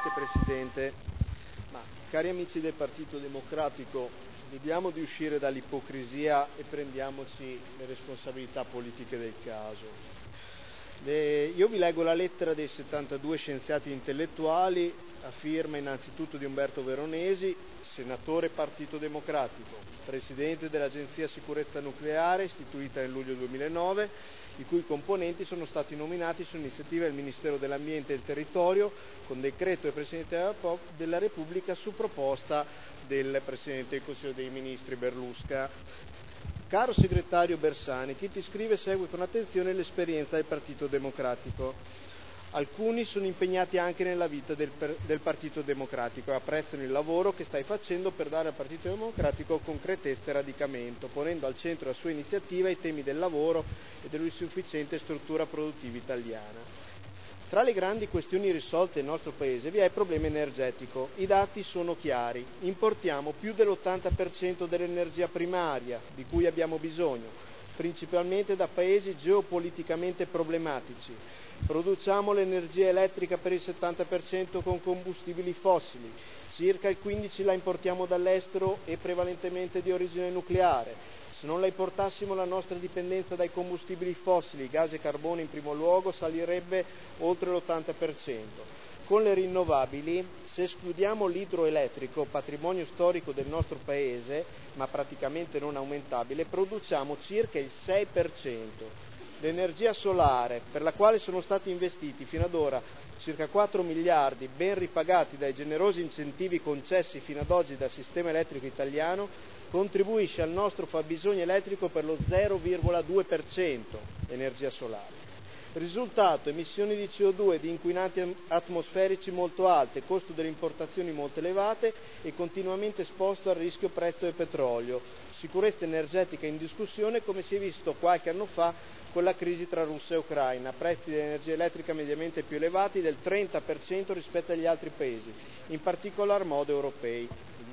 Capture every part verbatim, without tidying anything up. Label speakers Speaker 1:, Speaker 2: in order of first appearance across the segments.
Speaker 1: Grazie Presidente. Ma, cari amici del Partito Democratico, vediamo di uscire dall'ipocrisia e prendiamoci le responsabilità politiche del caso. Le, io vi leggo la lettera dei settantadue scienziati intellettuali a firma innanzitutto di Umberto Veronesi, senatore Partito Democratico, presidente dell'Agenzia Sicurezza Nucleare istituita nel luglio duemilanove, i cui componenti sono stati nominati su iniziativa del Ministero dell'Ambiente e del Territorio con decreto del Presidente della Repubblica su proposta del Presidente del Consiglio dei Ministri Berlusca. Caro segretario Bersani, chi ti scrive segue con attenzione l'esperienza del Partito Democratico. Alcuni sono impegnati anche nella vita del, del Partito Democratico e apprezzano il lavoro che stai facendo per dare al Partito Democratico concretezza e radicamento, ponendo al centro della sua iniziativa i temi del lavoro e dell'insufficiente struttura produttiva italiana. Tra le grandi questioni risolte nel nostro Paese vi è il problema energetico. I dati sono chiari. Importiamo più dell'ottanta per cento dell'energia primaria di cui abbiamo bisogno, principalmente da paesi geopoliticamente problematici. Produciamo l'energia elettrica per il settanta per cento con combustibili fossili, circa il quindici per cento la importiamo dall'estero e prevalentemente di origine nucleare. Se non la importassimo la nostra dipendenza dai combustibili fossili, gas e carbone in primo luogo, salirebbe oltre l'ottanta per cento. Con le rinnovabili, se escludiamo l'idroelettrico, patrimonio storico del nostro Paese, ma praticamente non aumentabile, produciamo circa il sei per cento. L'energia solare, per la quale sono stati investiti fino ad ora circa quattro miliardi, ben ripagati dai generosi incentivi concessi fino ad oggi dal sistema elettrico italiano, contribuisce al nostro fabbisogno elettrico per lo zero virgola due per cento, energia solare. Risultato, emissioni di C O due e di inquinanti atmosferici molto alte, costo delle importazioni molto elevate e continuamente esposto al rischio prezzo del petrolio. Sicurezza energetica in discussione, come si è visto qualche anno fa con la crisi tra Russia e Ucraina, prezzi dell'energia elettrica mediamente più elevati del trenta per cento rispetto agli altri paesi, in particolar modo europei.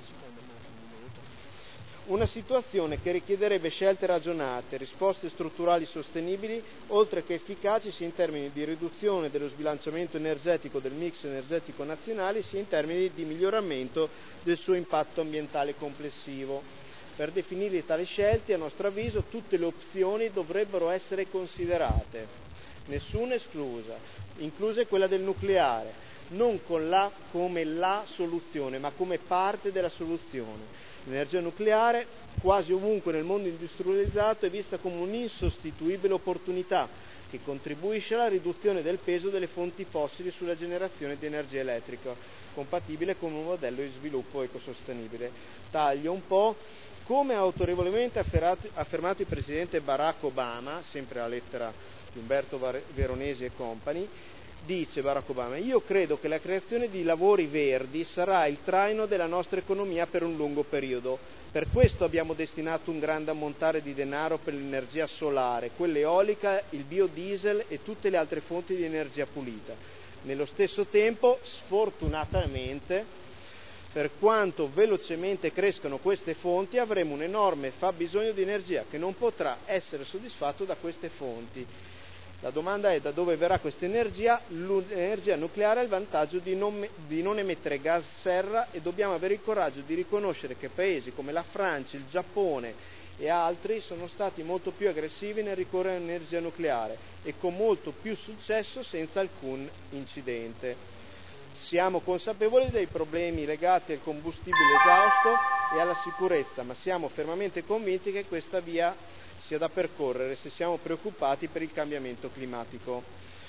Speaker 1: Una situazione che richiederebbe scelte ragionate, risposte strutturali sostenibili, oltre che efficaci sia in termini di riduzione dello sbilanciamento energetico del mix energetico nazionale, sia in termini di miglioramento del suo impatto ambientale complessivo. Per definire tali scelte, a nostro avviso, tutte le opzioni dovrebbero essere considerate, nessuna esclusa, inclusa quella del nucleare, non con la, come la soluzione, ma come parte della soluzione. L'energia nucleare, quasi ovunque nel mondo industrializzato, è vista come un'insostituibile opportunità che contribuisce alla riduzione del peso delle fonti fossili sulla generazione di energia elettrica, compatibile con un modello di sviluppo ecosostenibile. Taglio un po'. Come ha autorevolmente affermato il presidente Barack Obama, sempre la lettera di Umberto Veronesi e compagni, dice Barack Obama: io credo che la creazione di lavori verdi sarà il traino della nostra economia per un lungo periodo. Per questo abbiamo destinato un grande ammontare di denaro per l'energia solare, quella eolica, il biodiesel e tutte le altre fonti di energia pulita. Nello stesso tempo, sfortunatamente, per quanto velocemente crescano queste fonti, avremo un enorme fabbisogno di energia che non potrà essere soddisfatto da queste fonti. La domanda è: da dove verrà questa energia? L'energia nucleare ha il vantaggio di non, di non emettere gas serra e dobbiamo avere il coraggio di riconoscere che paesi come la Francia, il Giappone e altri sono stati molto più aggressivi nel ricorrere all'energia nucleare e con molto più successo senza alcun incidente. Siamo consapevoli dei problemi legati al combustibile esausto e alla sicurezza, ma siamo fermamente convinti che questa via sia da percorrere se siamo preoccupati per il cambiamento climatico.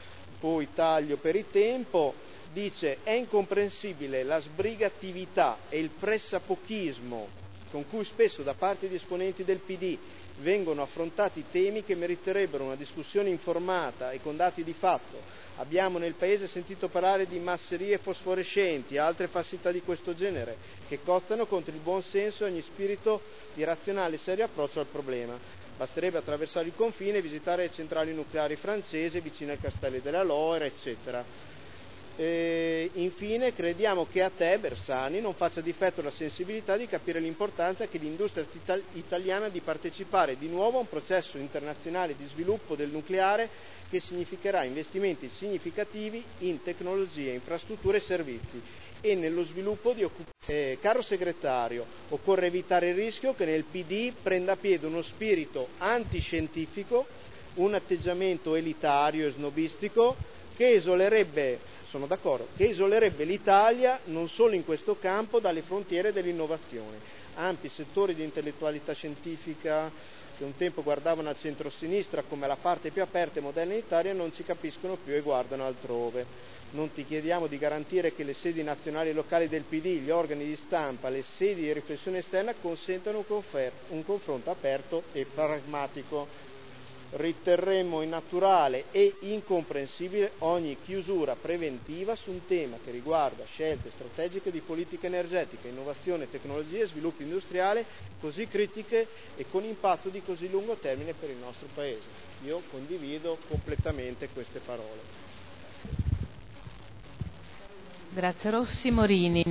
Speaker 1: Poi taglio per il tempo, dice: è incomprensibile la sbrigatività e il pressapochismo con cui spesso da parte di esponenti del P D vengono affrontati temi che meriterebbero una discussione informata e con dati di fatto. Abbiamo nel Paese sentito parlare di masserie fosforescenti e altre falsità di questo genere che cozzano contro il buon senso e ogni spirito di razionale e serio approccio al problema. Basterebbe attraversare il confine e visitare le centrali nucleari francesi vicine ai castelli della Loira, eccetera. E infine crediamo che a te, Bersani, non faccia difetto la sensibilità di capire l'importanza che l'industria italiana di partecipare di nuovo a un processo internazionale di sviluppo del nucleare che significherà investimenti significativi in tecnologie, infrastrutture e servizi e nello sviluppo di occupazione. Eh, caro segretario, occorre evitare il rischio che nel P D prenda piede uno spirito antiscientifico, un atteggiamento elitario e snobistico che isolerebbe, sono d'accordo, che isolerebbe l'Italia non solo in questo campo dalle frontiere dell'innovazione. Ampi settori di intellettualità scientifica che un tempo guardavano al centro-sinistra come la parte più aperta e moderna d'Italia non ci capiscono più e guardano altrove. Non ti chiediamo di garantire che le sedi nazionali e locali del P D, gli organi di stampa, le sedi di riflessione esterna consentano un, confer- un confronto aperto e pragmatico. Riterremmo innaturale e incomprensibile ogni chiusura preventiva su un tema che riguarda scelte strategiche di politica energetica, innovazione, tecnologia e sviluppo industriale così critiche e con impatto di così lungo termine per il nostro Paese. Io condivido completamente queste parole.
Speaker 2: Grazie. Rossi Morini.